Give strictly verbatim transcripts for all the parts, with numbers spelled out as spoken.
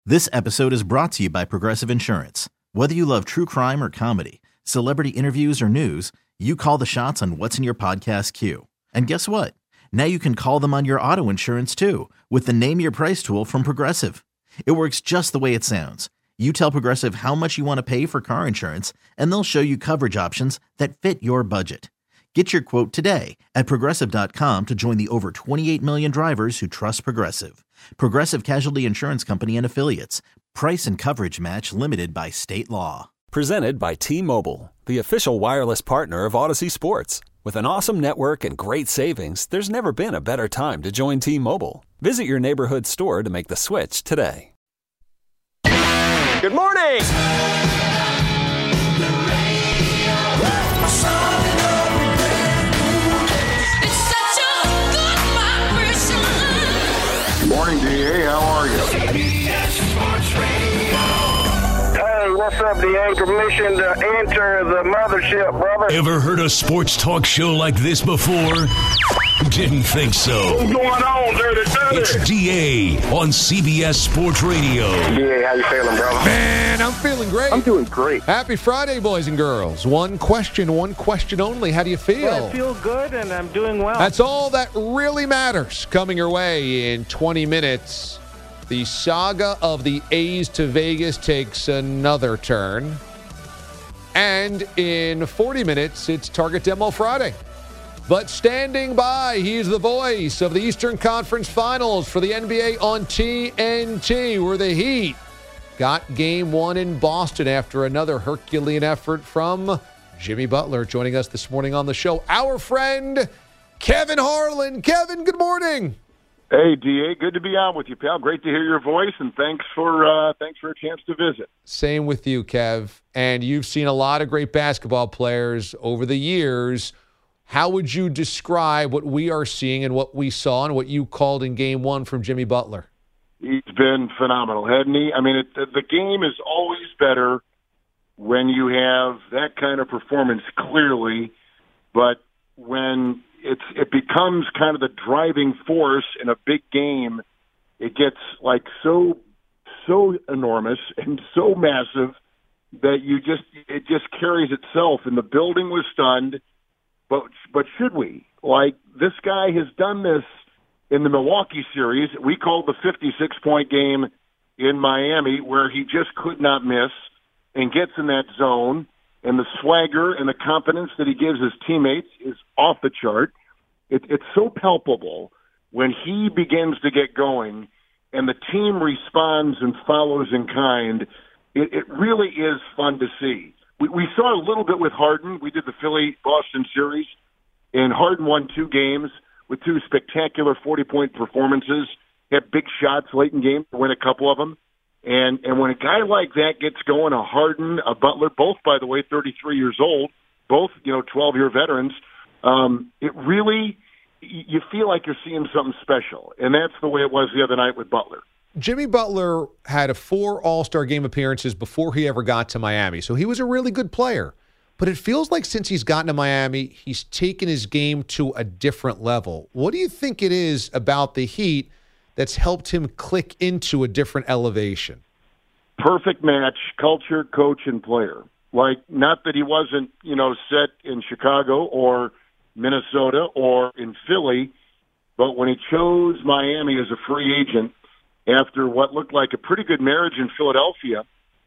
This episode is brought to you by Progressive Insurance. Whether you love true crime or comedy, celebrity interviews or news, you call the shots on what's in your podcast queue. And guess what? Now you can call them on your auto insurance too with the Name Your Price tool from Progressive. It works just the way it sounds. You tell Progressive how much you want to pay for car insurance, and they'll show you coverage options that fit your budget. Get your quote today at Progressive dot com to join the over twenty-eight million drivers who trust Progressive. Progressive Casualty Insurance Company and Affiliates. Price and coverage match limited by state law. Presented by T-Mobile, the official wireless partner of Odyssey Sports. With an awesome network and great savings, there's never been a better time to join T-Mobile. Visit your neighborhood store to make the switch today. Good morning! Good morning, D A. How are you? Hey, what's up, D A? Permission to enter the mothership, brother. Ever heard a sports talk show like this before? Didn't think so. What's going on, Dirty Dirty? It's D A on C B S Sports Radio. D A, how you feeling, brother? Man, I'm feeling great. I'm doing great. Happy Friday, boys and girls. One question, one question only. How do you feel? Well, I feel good, and I'm doing well. That's all that really matters. Coming your way in twenty minutes, the saga of the A's to Vegas takes another turn. And in forty minutes, it's Target Demo Friday. But standing by, he's the voice of the Eastern Conference Finals for the N B A on T N T, where the Heat got game one in Boston after another Herculean effort from Jimmy Butler. Joining us this morning on the show, our friend Kevin Harlan. Kevin, good morning. Hey, D A. Good to be on with you, pal. Great to hear your voice, and thanks for uh, thanks for a chance to visit. Same with you, Kev. And you've seen a lot of great basketball players over the years. How would you describe what we are seeing and what we saw and what you called in game one from Jimmy Butler? He's been phenomenal, hasn't he? I mean, it, the game is always better when you have that kind of performance, clearly, but when it's it becomes kind of the driving force in a big game, it gets like so so enormous and so massive that you just it just carries itself, and the building was stunned. But but should we? Like, this guy has done this in the Milwaukee series. We called the fifty-six point game in Miami, where he just could not miss and gets in that zone. And the swagger and the confidence that he gives his teammates is off the chart. It, it's so palpable when he begins to get going and the team responds and follows in kind. It, it really is fun to see. We, we saw a little bit with Harden. We did the Philly-Boston series, and Harden won two games with two spectacular forty-point performances, had big shots late in games to win a couple of them. And and when a guy like that gets going, a Harden, a Butler, both, by the way, thirty-three years old, both, you know, twelve-year veterans, um, it really, you feel like you're seeing something special. And that's the way it was the other night with Butler. Jimmy Butler had four All-Star game appearances before he ever got to Miami, so he was a really good player. But it feels like since he's gotten to Miami, he's taken his game to a different level. What do you think it is about the Heat that's helped him click into a different elevation? Perfect match, culture, coach, and player. Like, not that he wasn't, you know, set in Chicago or Minnesota or in Philly, but when he chose Miami as a free agent, after what looked like a pretty good marriage in Philadelphia,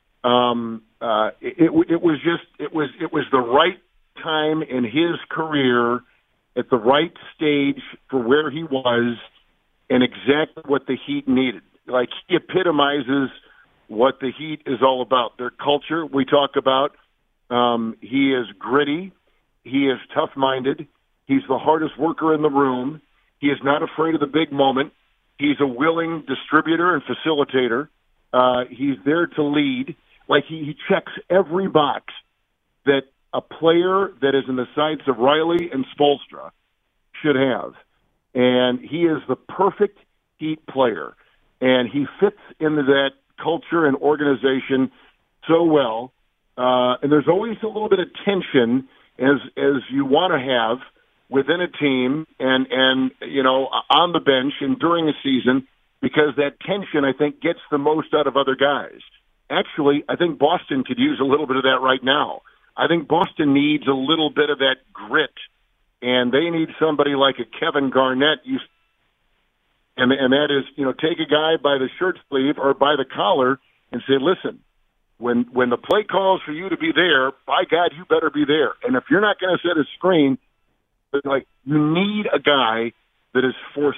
um, uh, it, it was just it was it was the right time in his career, at the right stage for where he was, and exactly what the Heat needed. Like, he epitomizes what the Heat is all about. Their culture, we talk about. Um, he is gritty. He is tough-minded. He's the hardest worker in the room. He is not afraid of the big moment. He's a willing distributor and facilitator. Uh, he's there to lead. Like, he, he checks every box that a player that is in the sights of Riley and Spoelstra should have. And he is the perfect Heat player. And he fits into that culture and organization so well. Uh, and there's always a little bit of tension as as you want to have within a team and, and, you know, on the bench and during a season. because that tension, I think, gets the most out of other guys. Actually, I think Boston could use a little bit of that right now. I think Boston needs a little bit of that grit, and they need somebody like a Kevin Garnett. You, and, and that is, you know, take a guy by the shirt sleeve or by the collar and say, listen, when when the play calls for you to be there, by God, you better be there. And if you're not going to set a screen, like, you need a guy that is forced.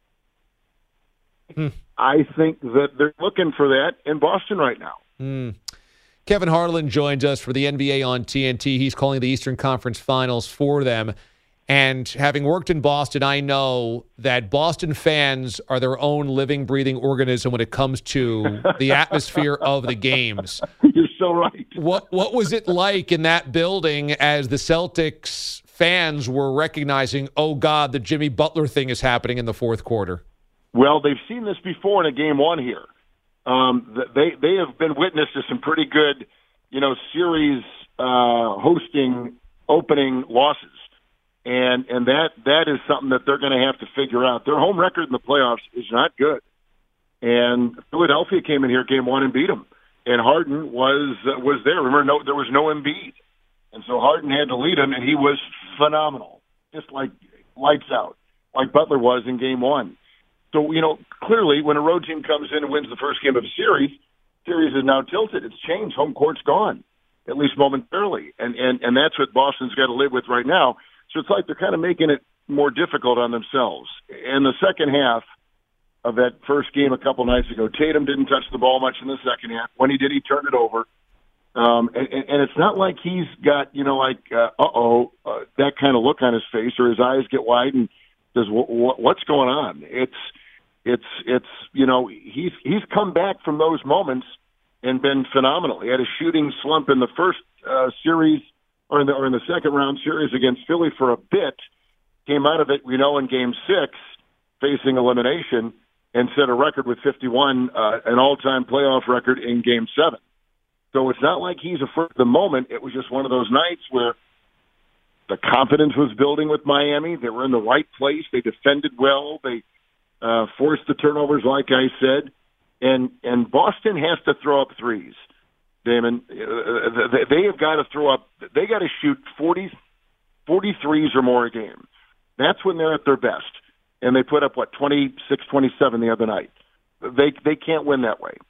Hmm. I think that they're looking for that in Boston right now. Hmm. Kevin Harlan joins us for the N B A on T N T. He's calling the Eastern Conference Finals for them. And having worked in Boston, I know that Boston fans are their own living, breathing organism when it comes to the atmosphere of the games. You're so right. What what was it like in that building as the Celtics fans were recognizing, oh, God, the Jimmy Butler thing is happening in the fourth quarter? Well, they've seen this before in a game one here. Um, they they have been witness to some pretty good, you know, series uh, hosting opening losses. And and that, that is something that they're going to have to figure out. Their home record in the playoffs is not good. And Philadelphia came in here game one and beat them. And Harden was uh, was there. Remember, no, there was no Embiid. And so Harden had to lead him, and he was phenomenal, just like lights out, like Butler was in game one. So, you know, clearly when a road team comes in and wins the first game of a series, series is now tilted. It's changed. Home court's gone, at least momentarily. And, and, and that's what Boston's got to live with right now. So it's like they're kind of making it more difficult on themselves. In the second half of that first game a couple nights ago, Tatum didn't touch the ball much in the second half. When he did, he turned it over. Um, and, and it's not like he's got, you know, like, uh, uh-oh, uh, that kind of look on his face, or his eyes get wide and says, w- w- what's going on? It's, it's, it's, you know, he's, he's come back from those moments and been phenomenal. He had a shooting slump in the first uh, series, or in the or in the second round series against Philly for a bit, came out of it, we know, in game six, facing elimination, and set a record with fifty-one, uh, an all-time playoff record in game seven. So it's not like he's afraid of the moment. It was just one of those nights where the confidence was building with Miami. They were in the right place. They defended well. They uh, forced the turnovers, like I said. And, and Boston has to throw up threes. Damon, they have got to throw up, they got to shoot forty, forty threes or more a game. That's when they're at their best. And they put up, what, twenty-six, twenty-seven the other night. They they can't win that way.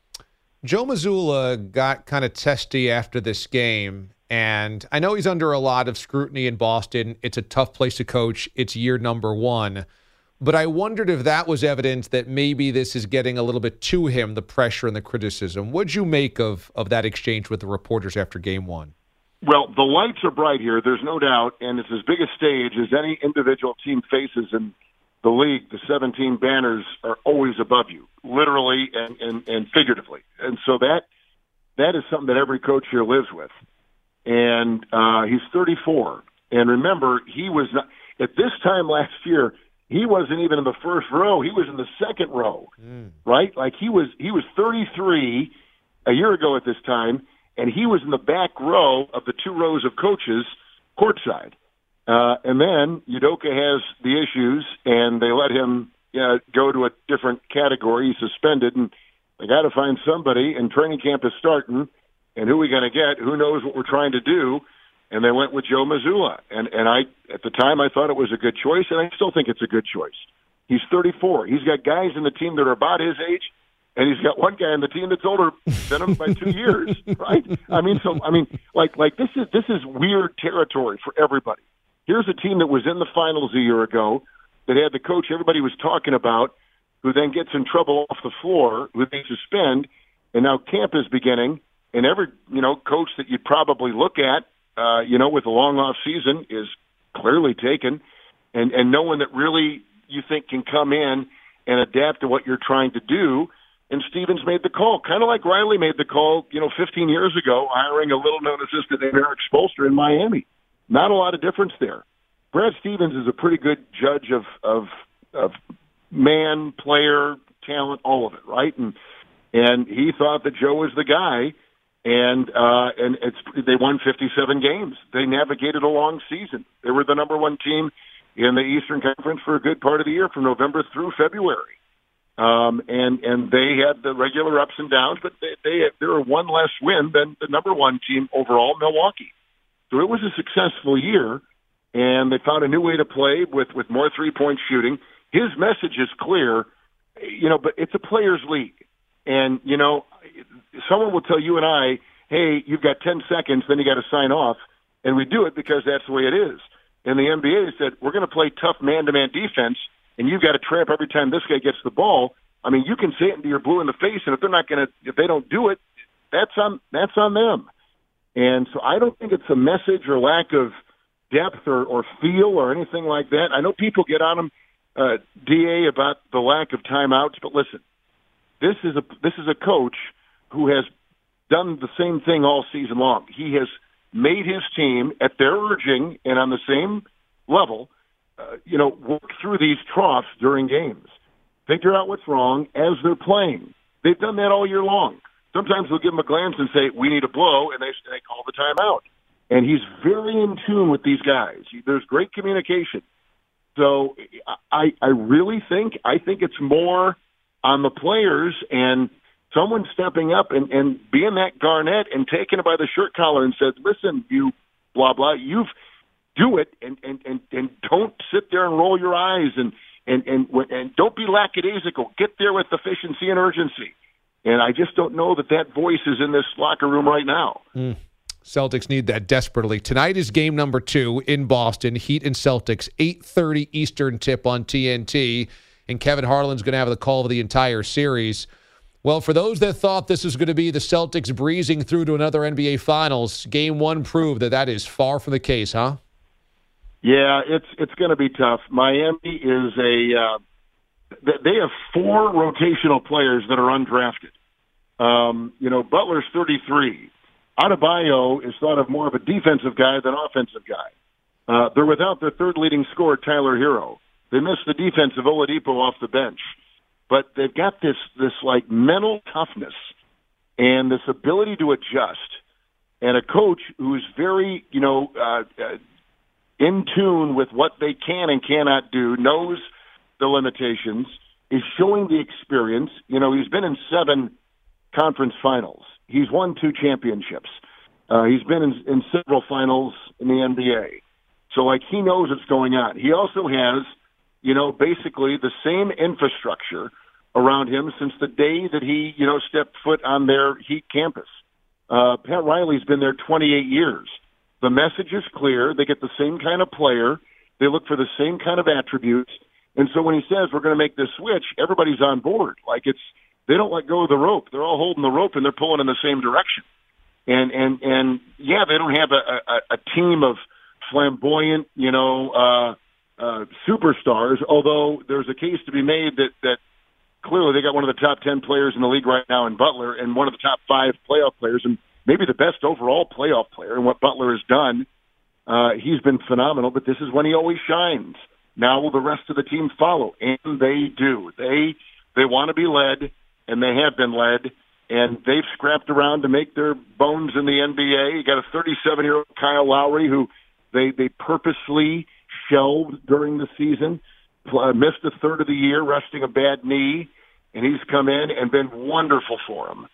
Joe Mazzulla got kind of testy after this game, and I know he's under a lot of scrutiny in Boston. It's a tough place to coach. It's year number one. But I wondered if that was evidence that maybe this is getting a little bit to him, the pressure and the criticism. What'd you make of, of that exchange with the reporters after game one? Well, the lights are bright here, there's no doubt, and it's as big a stage as any individual team faces in the league. The seventeen banners are always above you, literally and, and, and figuratively. And so that that is something that every coach here lives with. And uh, he's thirty-four. And remember, he was not, at this time last year, he wasn't even in the first row. He was in the second row, mm. right? Like he was, he was thirty-three a year ago at this time, and he was in the back row of the two rows of coaches courtside. Uh, and then Udoka has the issues, and they let him uh, go to a different category. He's suspended, and they got to find somebody, and training camp is starting, and who are we going to get? Who knows what we're trying to do? And they went with Joe Mazzulla. And, and I, at the time, I thought it was a good choice, and I still think it's a good choice. He's thirty-four. He's got guys in the team that are about his age, and he's got one guy in the team that's older than him by two years, right? I mean, so, I mean, like, like this is, this is weird territory for everybody. Here's a team that was in the finals a year ago that had the coach everybody was talking about, who then gets in trouble off the floor, who they suspend, and now camp is beginning, and every, you know, coach that you'd probably look at, Uh, you know, with a long off season is clearly taken, and, and no one that really you think can come in and adapt to what you're trying to do. And Stevens made the call, kind of like Riley made the call, you know, fifteen years ago, hiring a little-known assistant named Eric Spoelstra in Miami. Not a lot of difference there. Brad Stevens is a pretty good judge of of, of man, player, talent, all of it, right? And and he thought that Joe was the guy. And uh, and it's they won fifty-seven games. They navigated a long season. They were the number one team in the Eastern Conference for a good part of the year, from November through February. Um, and, and they had the regular ups and downs, but they, they, they were one less win than the number one team overall, Milwaukee. So it was a successful year, and they found a new way to play with, with more three-point shooting. His message is clear, you know, but it's a players' league. And, you know, someone will tell you and I, hey, you've got ten seconds, then you got to sign off. And we do it because that's the way it is. And the N B A said, we're going to play tough man-to-man defense, and you've got to tramp every time this guy gets the ball. I mean, you can say it into your blue in the face, and if they're not going to, if they don't do it, that's on that's on them. And so I don't think it's a message or lack of depth or, or feel or anything like that. I know people get on them, uh, D A, about the lack of timeouts, but listen, this is a this is a coach who has done the same thing all season long. He has made his team, at their urging and on the same level, uh, you know, work through these troughs during games. Figure out what's wrong as they're playing. They've done that all year long. Sometimes they'll give them a glance and say, we need a blow, and they, they call the timeout. And he's very in tune with these guys. There's great communication. So I, I really think, I think it's more on the players and someone stepping up and, and being that Garnett and taking it by the shirt collar and said, listen, you blah, blah, you've do it and, and, and, and don't sit there and roll your eyes and, and, and, and don't be lackadaisical. Get there with efficiency and urgency. And I just don't know that that voice is in this locker room right now. Mm. Celtics need that desperately. Tonight is game number two in Boston, Heat and Celtics, eight thirty Eastern tip on T N T, and Kevin Harlan's going to have the call of the entire series. Well, for those that thought this was going to be the Celtics breezing through to another N B A Finals, game one proved that that is far from the case, huh? Yeah, it's it's going to be tough. Miami is a uh, they have four rotational players that are undrafted. Um, you know, Butler's thirty-three. Adebayo is thought of more of a defensive guy than offensive guy. Uh, they're without their third leading scorer, Tyler Hero. They missed the defense of Oladipo off the bench. But they've got this, this like mental toughness and this ability to adjust, and a coach who's very, you know, uh, uh, in tune with what they can and cannot do, knows the limitations, is showing the experience. You know, he's been in seven conference finals. He's won two championships. Uh, he's been in, in several finals in the N B A. So, like, he knows what's going on. He also has, you know, basically the same infrastructure around him since the day that he, you know, stepped foot on their Heat campus. Uh, Pat Riley's been there twenty-eight years. The message is clear. They get the same kind of player. They look for the same kind of attributes. And so when he says we're going to make this switch, everybody's on board. Like, it's, they don't let go of the rope. They're all holding the rope and they're pulling in the same direction. And, and, and yeah, they don't have a, a, a team of flamboyant, you know, uh, uh, superstars, although there's a case to be made that, that clearly they got one of the top ten players in the league right now in Butler and one of the top five playoff players and maybe the best overall playoff player. And what Butler has done, uh, he's been phenomenal, but this is when he always shines. Now will the rest of the team follow? And they do. They they want to be led, and they have been led, and they've scrapped around to make their bones in the N B A. You got a thirty-seven-year-old Kyle Lowry who they, they purposely shelved during the season, uh, missed a third of the year, resting a bad knee, and he's come in and been wonderful for him.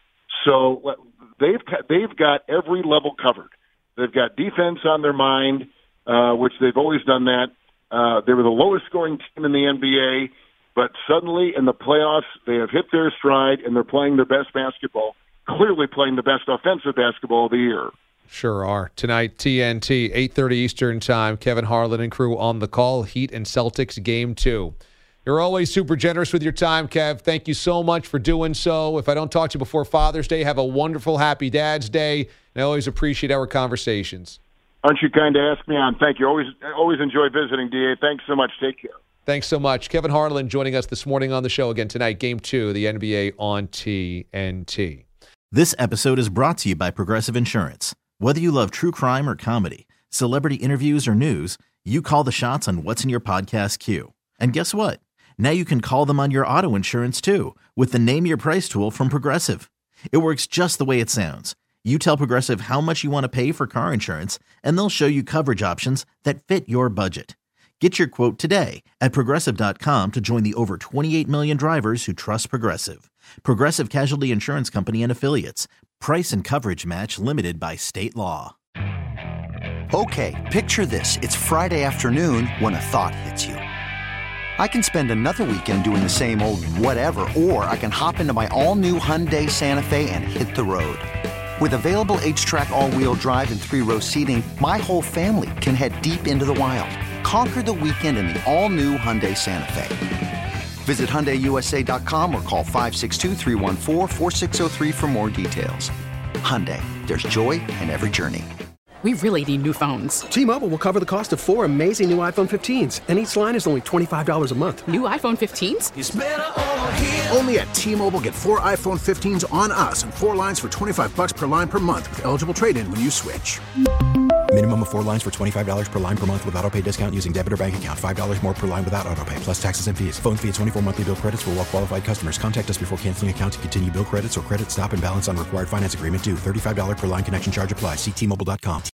So they've they've got every level covered. They've got defense on their mind, uh, which they've always done that. Uh, they were the lowest scoring team in the N B A, but suddenly in the playoffs they have hit their stride and they're playing their best basketball, clearly playing the best offensive basketball of the year. Sure are. Tonight, T N T, eight thirty Eastern Time. Kevin Harlan and crew on the call. Heat and Celtics, game two. You're always super generous with your time, Kev. Thank you so much for doing so. If I don't talk to you before Father's Day, have a wonderful, happy Dad's Day. And I always appreciate our conversations. Aren't you kind to ask me on? Thank you. Always, always enjoy visiting, D A. Thanks so much. Take care. Thanks so much. Kevin Harlan joining us this morning on the show again tonight. Game two of the N B A on T N T. This episode is brought to you by Progressive Insurance. Whether you love true crime or comedy, celebrity interviews or news, you call the shots on what's in your podcast queue. And guess what? Now you can call them on your auto insurance too with the Name Your Price tool from Progressive. It works just the way it sounds. You tell Progressive how much you want to pay for car insurance, and they'll show you coverage options that fit your budget. Get your quote today at Progressive dot com to join the over twenty-eight million drivers who trust Progressive. Progressive Casualty Insurance Company and Affiliates. Price and coverage match limited by state law. Okay, picture this. It's Friday afternoon when a thought hits you. I can spend another weekend doing the same old whatever, or I can hop into my all-new Hyundai Santa Fe and hit the road. With available H-Track all-wheel drive and three-row seating, my whole family can head deep into the wild. Conquer the weekend in the all-new Hyundai Santa Fe. Visit Hyundai U S A dot com or call five six two, three one four, four six zero three for more details. Hyundai, there's joy in every journey. We really need new phones. T-Mobile will cover the cost of four amazing new iPhone fifteens, and each line is only twenty-five dollars a month. New iPhone fifteens? It's better over here. Only at T-Mobile, get four iPhone fifteens on us and four lines for twenty-five dollars per line per month with eligible trade-in when you switch. Minimum of four lines for twenty-five dollars per line per month with autopay discount using debit or bank account. five dollars more per line without autopay, plus taxes and fees. Phone fee at twenty-four monthly bill credits for well-qualified customers. Contact us before canceling account to continue bill credits or credit stop and balance on required finance agreement due. thirty-five dollars per line connection charge applies. See T Mobile dot com.